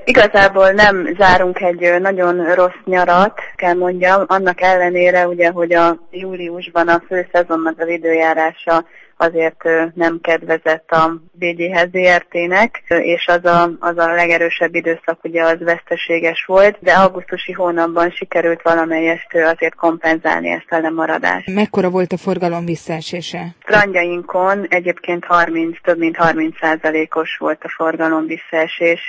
Igazából nem zárunk egy nagyon rossz nyarat, kell mondjam, annak ellenére ugye, hogy a júliusban a főszezonnak az időjárása azért nem kedvezett a BGH ZRT-nek, és az a legerősebb időszak ugye az veszteséges volt, de augusztusi hónapban sikerült valamelyest azért kompenzálni ezt a lemaradást. Mekkora volt a forgalom visszaesése? Strandjainkon egyébként több mint 30%-os volt a forgalom visszaesés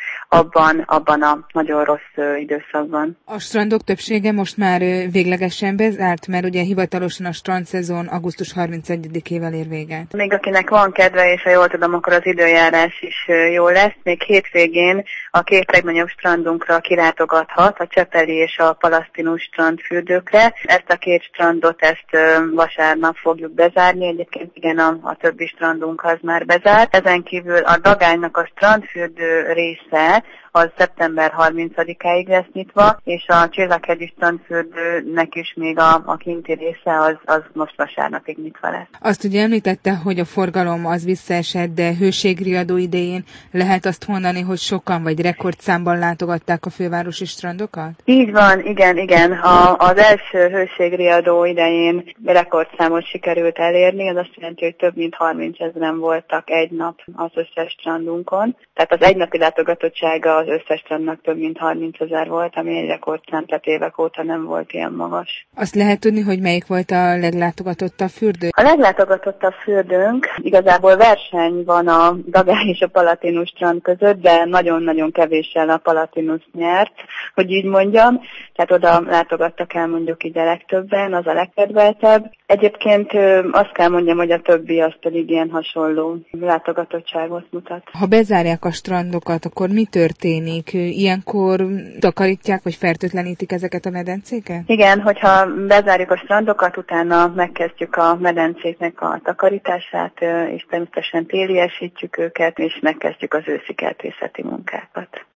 abban a nagyon rossz időszakban. A strandok többsége most már véglegesen bezárt, mert ugye hivatalosan a strandszezon augusztus 31-ével ér véget. Még akinek van kedve, és ha jól tudom, akkor az időjárás is jó lesz. Még hétvégén a két legnagyobb strandunkra kilátogathat, a Csepeli és a Palasztinus strandfürdőkre. Ezt a két strandot vasárnap fogjuk bezárni, egyébként igen, a többi strandunk az már bezárt. Ezen kívül a Dagánynak a strandfürdő része az szeptember 30-áig lesz nyitva, és a Csillaghegyi strandfürdőnek is még a kinti része az most vasárnapig nyitva lesz. Azt ugye említette, hogy a forgalom az visszaesett, de hőségriadó idején lehet azt mondani, hogy sokan vagy rekordszámban látogatták a fővárosi strandokat? Így van, igen. Az első hőségriadó idején rekordszámot sikerült elérni, az azt jelenti, hogy több mint 30 000 voltak egy nap az összes strandunkon. Tehát az egynapi látogatottsága az összes strandnak több mint 30 000 volt, ami egy rekordszám, tehát évek óta nem volt ilyen magas. Azt lehet tudni, hogy melyik volt a leglátogatottabb fürdő? A leglátogatottabb fürdőnk, igazából verseny van a Dagály és a Palatinus strand között, de nagyon-nagyon kevéssel a Palatinus nyert, hogy így mondjam. Tehát oda látogattak el mondjuk így a legtöbben, az a legkedveltebb. Egyébként azt kell mondjam, hogy a többi az pedig ilyen hasonló látogatottságot mutat. Ha bezárják a strandokat, akkor mi történik? Ilyenkor takarítják, vagy fertőtlenítik ezeket a medencéket? Igen, hogyha bezárjuk a strandokat, utána megkezdjük a medencéknek a takarítását, és természetesen téliesítjük őket, és megkezdjük az őszi kertészeti munkákat.